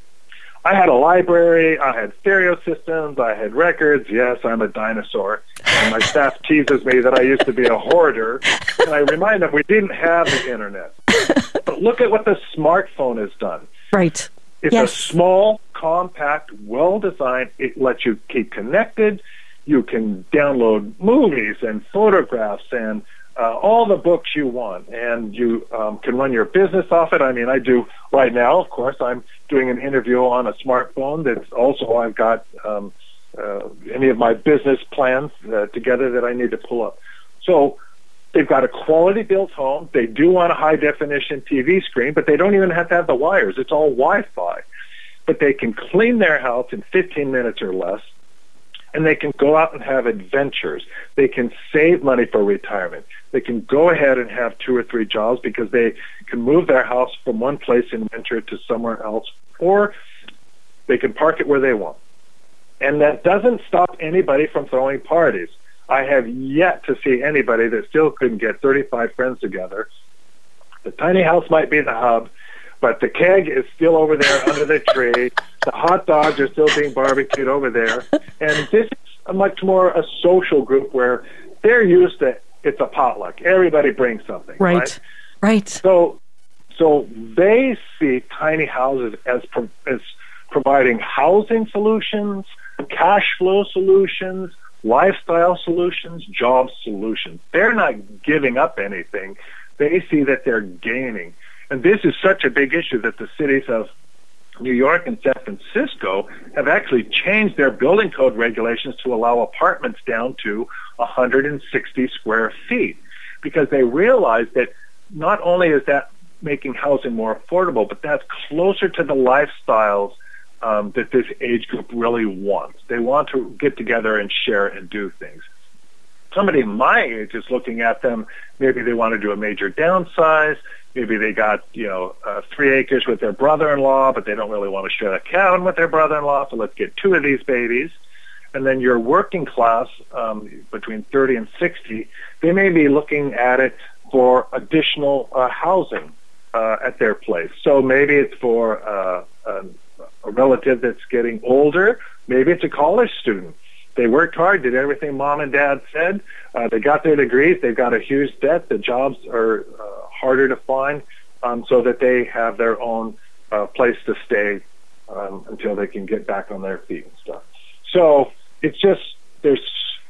I had a library, I had stereo systems, I had records. Yes, I'm a dinosaur. And my staff teases me that I used to be a hoarder. And I remind them we didn't have the internet. But look at what the smartphone has done. Right. It's yes. a small, compact, well-designed. It lets you keep connected. You can download movies and photographs and uh, all the books you want. And you um, can run your business off it. I mean, I do right now, of course, I'm doing an interview on a smartphone. That's also, I've got um, uh, any of my business plans uh, together that I need to pull up. So they've got a quality built home. They do want a high definition T V screen, but they don't even have to have the wires. It's all Wi-Fi. But they can clean their house in fifteen minutes or less, and they can go out and have adventures. They can save money for retirement. They can go ahead and have two or three jobs because they can move their house from one place in winter to somewhere else, or they can park it where they want. And that doesn't stop anybody from throwing parties. I have yet to see anybody that still couldn't get thirty-five friends together. The tiny house might be the hub, but the keg is still over there under the tree. The hot dogs are still being barbecued over there. And this is a much more a social group where they're used to it's a potluck. Everybody brings something. Right. Right. Right. So, so they see tiny houses as pro- as providing housing solutions, cash flow solutions, lifestyle solutions, job solutions. They're not giving up anything. They see that they're gaining. And this is such a big issue that the cities of New York and San Francisco have actually changed their building code regulations to allow apartments down to one hundred sixty square feet, because they realize that not only is that making housing more affordable, but that's closer to the lifestyles um, that this age group really wants. They want to get together and share and do things. Somebody my age is looking at them, maybe they want to do a major downsize. Maybe they got, you know, uh, three acres with their brother-in-law, but they don't really want to share a cabin with their brother-in-law, so let's get two of these babies. And then your working class, um, between thirty and sixty, they may be looking at it for additional uh, housing uh, at their place. So maybe it's for uh, a, a relative that's getting older. Maybe it's a college student. They worked hard, did everything mom and dad said. Uh, they got their degrees. They've got a huge debt. The jobs are uh, harder to find, um, so that they have their own uh, place to stay um, until they can get back on their feet and stuff. So it's just, there's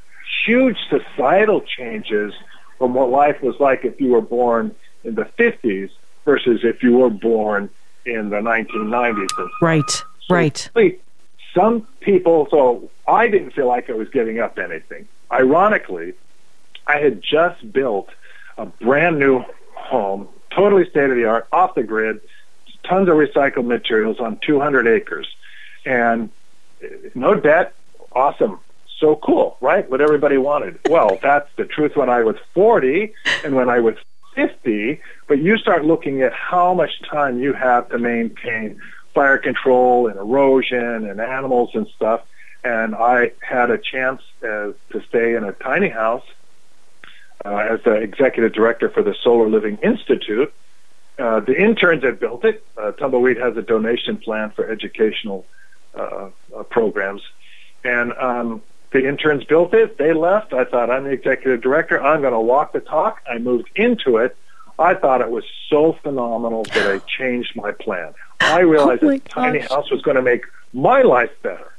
huge societal changes from what life was like if you were born in the fifties versus if you were born in the nineteen nineties. Right, so right. Some people, so I didn't feel like I was giving up anything. Ironically, I had just built a brand new home, totally state-of-the-art, off the grid, tons of recycled materials on two hundred acres. And no debt, awesome, so cool, right? What everybody wanted. Well, that's the truth when I was forty and when I was fifty, but you start looking at how much time you have to maintain fire control and erosion and animals and stuff. And I had a chance uh, to stay in a tiny house uh, as the executive director for the Solar Living Institute. Uh, the interns had built it. Uh, Tumbleweed has a donation plan for educational uh, uh, programs. And um, the interns built it. They left. I thought, I'm the executive director. I'm going to walk the talk. I moved into it. I thought it was so phenomenal that I changed my plan. I realized oh that tiny house was going to make my life better.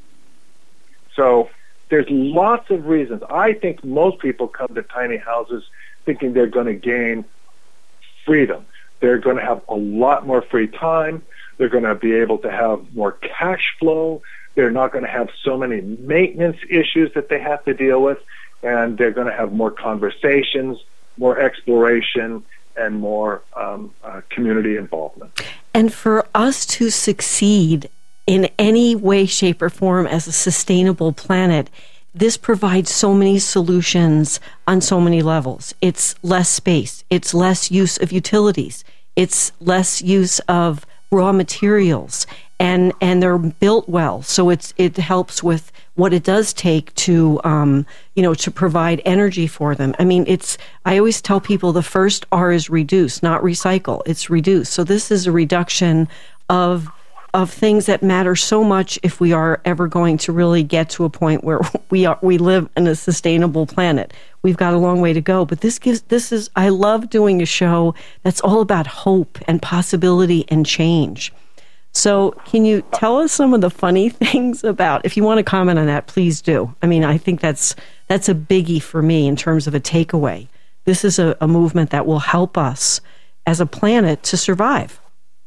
So there's lots of reasons. I think most people come to tiny houses thinking they're going to gain freedom. They're going to have a lot more free time. They're going to be able to have more cash flow. They're not going to have so many maintenance issues that they have to deal with. And they're going to have more conversations, more exploration, and more um, uh, community involvement. And for us to succeed in any way, shape, or form as a sustainable planet, this provides so many solutions on so many levels. It's less space. It's less use of utilities. It's less use of raw materials. And, and they're built well, so it's it helps with what it does take to um, you know to provide energy for them. I mean, it's I always tell people the first R is reduce, not recycle. It's reduce. So this is a reduction of of things that matter so much if we are ever going to really get to a point where we are we live in a sustainable planet. We've got a long way to go, but this gives this is I love doing a show that's all about hope and possibility and change. So can you tell us some of the funny things about, if you want to comment on that, please do. I mean, I think that's that's a biggie for me in terms of a takeaway. This is a, a movement that will help us as a planet to survive.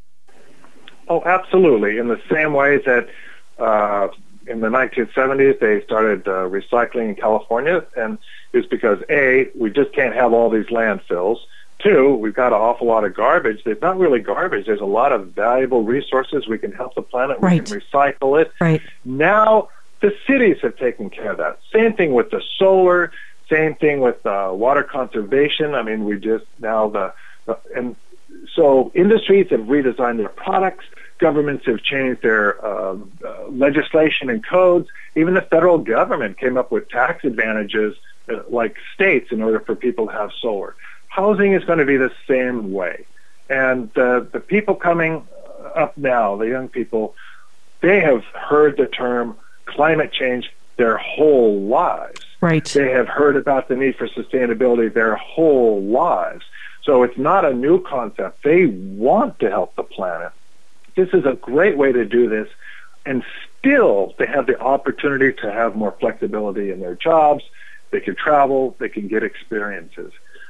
Oh, absolutely. In the same way that uh, in the nineteen seventies they started uh, recycling in California, and it's because, A, we just can't have all these landfills. Two, we've got an awful lot of garbage. There's not really garbage. There's a lot of valuable resources. We can help the planet. We right. can recycle it. Right. Now, the cities have taken care of that. Same thing with the solar. Same thing with uh, water conservation. I mean, we just now the, the and so industries have redesigned their products. Governments have changed their uh, uh, legislation and codes. Even the federal government came up with tax advantages uh, like states in order for people to have solar. Housing is going to be the same way. And uh, the people coming up now, the young people, they have heard the term climate change their whole lives. Right. They have heard about the need for sustainability their whole lives. So it's not a new concept. They want to help the planet. This is a great way to do this. And still, they have the opportunity to have more flexibility in their jobs. They can travel. They can get experiences.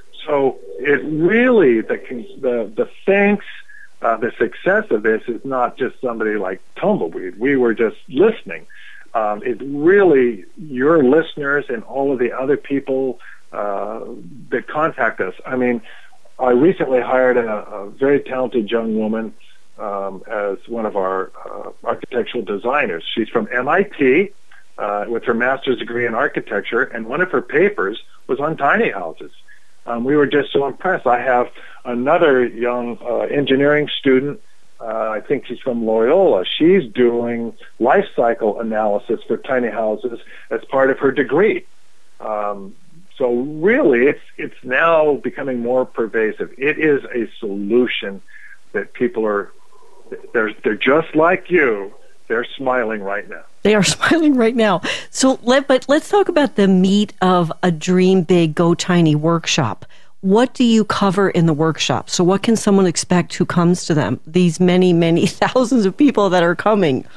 So it really, the the, the thanks, uh, the success of this is not just somebody like Tumbleweed. We were just listening. Um, it's really your listeners and all of the other people uh, that contact us. I mean, I recently hired a, a very talented young woman um, as one of our uh, architectural designers. She's from M I T uh, with her master's degree in architecture, and one of her papers was on tiny houses. Um, we were just so impressed. I have another young uh, engineering student. Uh, I think she's from Loyola. She's doing life cycle analysis for tiny houses as part of her degree. Um, so really, it's it's now becoming more pervasive. It is a solution that people are they're they're just like you. They're smiling right now. They are smiling right now. So, let, but let's talk about the meat of a Dream Big, Go Tiny workshop. What do you cover in the workshop? So what can someone expect who comes to them, these many, many thousands of people that are coming?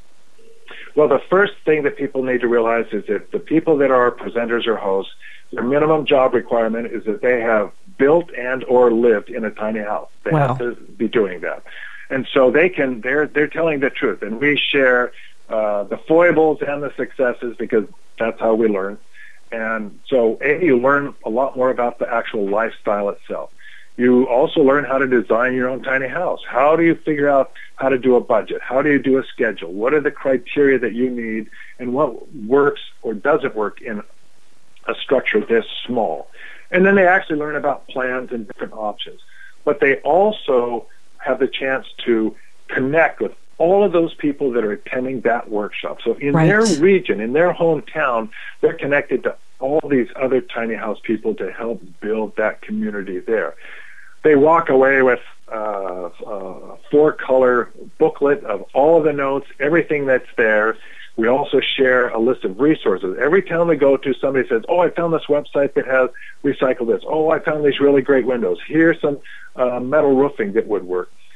Well, the first thing that people need to realize is that the people that are presenters or hosts, their minimum job requirement is that they have built and or lived in a tiny house. They wow. have to be doing that. And so they can, they're, they're telling the truth. And we share uh, the foibles and the successes because that's how we learn. And so, A, you learn a lot more about the actual lifestyle itself. You also learn how to design your own tiny house. How do you figure out how to do a budget? How do you do a schedule? What are the criteria that you need? And what works or doesn't work in a structure this small? And then they actually learn about plans and different options. But they also have the chance to connect with all of those people that are attending that workshop. So in right. their region, in their hometown, they're connected to all these other tiny house people to help build that community there. They walk away with uh, a four-color booklet of all of the notes, everything that's there. We also share a list of resources. Every town we go to, somebody says, oh, I found this website that has recycled this. Oh, I found these really great windows. Here's some uh, metal roofing that would work.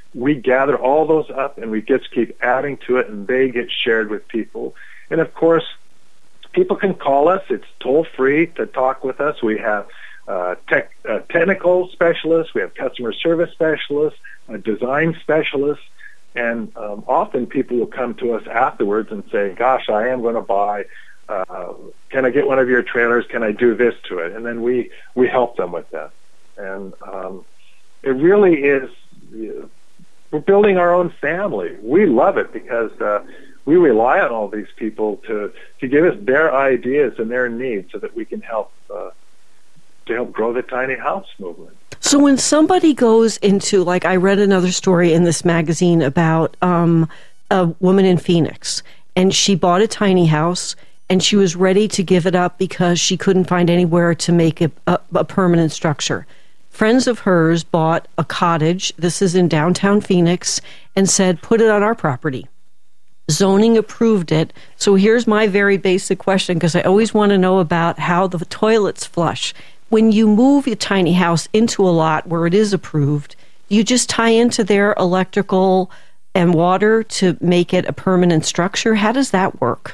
we gather all those up and we just keep adding to it, and they get shared with people. And of course, people can call us. It's toll free to talk with us. We have uh, tech, uh, technical specialists, we have customer service specialists, uh, design specialists, and um, often people will come to us afterwards and say, gosh, I am going to buy, uh, can I get one of your trailers? Can I do this to it? And then we, we help them with that. And um, it really is, we're building our own family. We love it because uh, we rely on all these people to, to give us their ideas and their needs so that we can help uh, to help grow the tiny house movement. So when somebody goes into, like I read another story in this magazine about um, a woman in Phoenix, and she bought a tiny house, and she was ready to give it up because she couldn't find anywhere to make a, a, a permanent structure. Friends of hers bought a cottage, this is in downtown Phoenix, and said, put it on our property. Zoning approved it. So here's my very basic question, because I always want to know about how the toilets flush. When you move your tiny house into a lot where it is approved, you just tie into their electrical and water to make it a permanent structure? How does that work?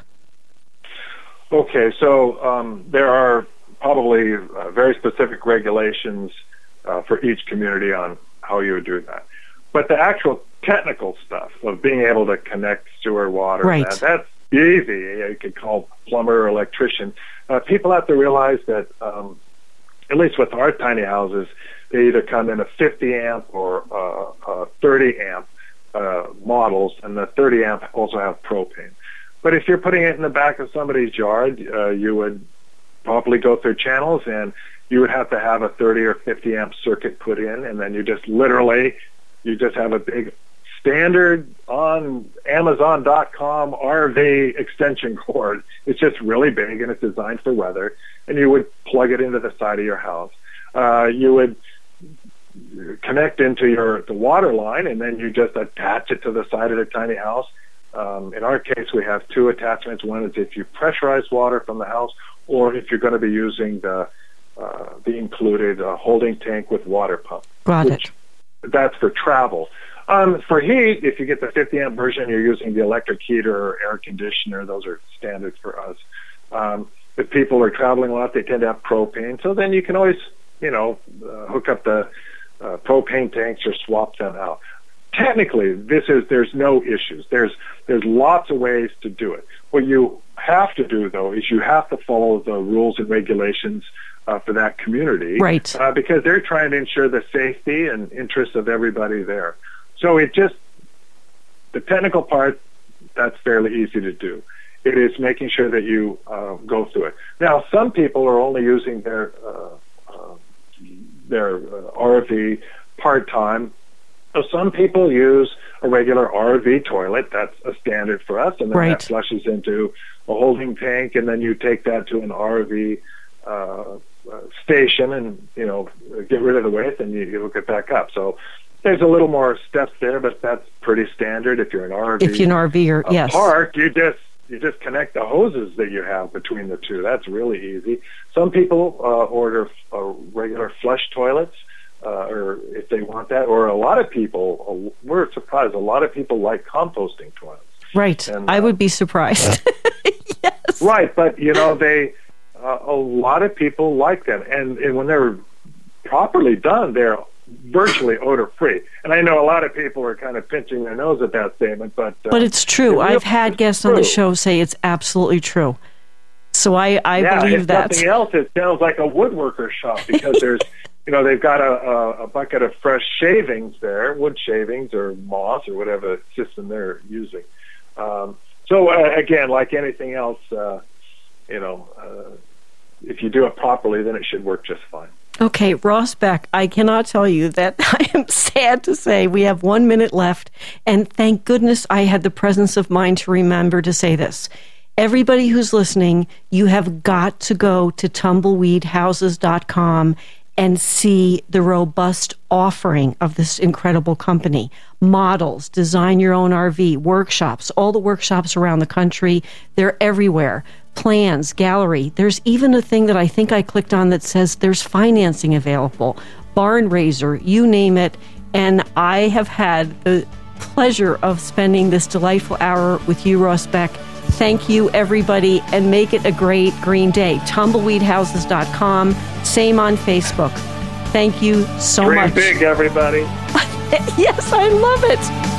Okay, so um, there are probably uh, very specific regulations uh, for each community on how you would do that. But the actual technical stuff of being able to connect sewer, water, right. that, that's easy. You could call plumber or electrician. Uh, people have to realize that, um, at least with our tiny houses, they either come in a fifty amp or uh, uh, thirty amp uh, models, and the thirty amp also have propane. But if you're putting it in the back of somebody's yard, uh, you would probably go through channels, and you would have to have a thirty or fifty amp circuit put in, and then you just literally, you just have a big standard on Amazon dot com R V extension cord. It's just really big, and it's designed for weather, and you would plug it into the side of your house. Uh, you would connect into your the water line, and then you just attach it to the side of the tiny house. Um, in our case, we have two attachments. One is if you pressurize water from the house, or if you're going to be using the uh, the included uh, holding tank with water pump. Got it. That's for travel. Um, for heat, if you get the fifty amp version, you're using the electric heater or air conditioner. Those are standard for us. Um, if people are traveling a lot, they tend to have propane. So then you can always, you know, uh, hook up the uh, propane tanks or swap them out. Technically, this is there's no issues. There's there's lots of ways to do it. What you have to do, though, is you have to follow the rules and regulations uh, for that community, right? Uh, because they're trying to ensure the safety and interests of everybody there. So it just the technical part, that's fairly easy to do. It is making sure that you uh, go through it. Now, some people are only using their uh, uh, their uh, R V part time. So some people use a regular R V toilet. That's a standard for us, and then right. that flushes into a holding tank, and then you take that to an R V uh, uh, station, and you know get rid of the waste, and you, you hook it back up. So there's a little more steps there, but that's pretty standard. If you're an R V, if you're an R V, or uh, yes, park, you just you just connect the hoses that you have between the two. That's really easy. Some people uh, order uh, regular flush toilets. Uh, or if they want that, or a lot of people, uh, we're surprised, a lot of people like composting toilets. Right. And, I uh, would be surprised. Yes. Right, but, you know, they, uh, a lot of people like them. And, and when they're properly done, they're virtually odor-free. And I know a lot of people are kind of pinching their nose at that statement, but... Uh, but it's true. It I've had guests true. on the show say it's absolutely true. So I, I yeah, believe if that. Nothing else, it sounds like a woodworker shop because there's... You know, they've got a, a, a bucket of fresh shavings there, wood shavings or moss or whatever system they're using. Um, so, uh, again, like anything else, uh, you know, uh, if you do it properly, then it should work just fine. Okay, Ross Beck, I cannot tell you that I am sad to say we have one minute left, and thank goodness I had the presence of mind to remember to say this. Everybody who's listening, you have got to go to tumbleweed houses dot com and see the robust offering of this incredible company. Models, design your own R V, workshops, all the workshops around the country, they're everywhere. Plans, gallery. There's even a thing that I think I clicked on that says there's financing available. Barn raiser, you name it, And I have had the pleasure of spending this delightful hour with you, Ross Beck. Thank you, everybody, and make it a great green day. tumbleweed houses dot com, same on Facebook. Thank you so Dream much. big, everybody. Yes, I love it.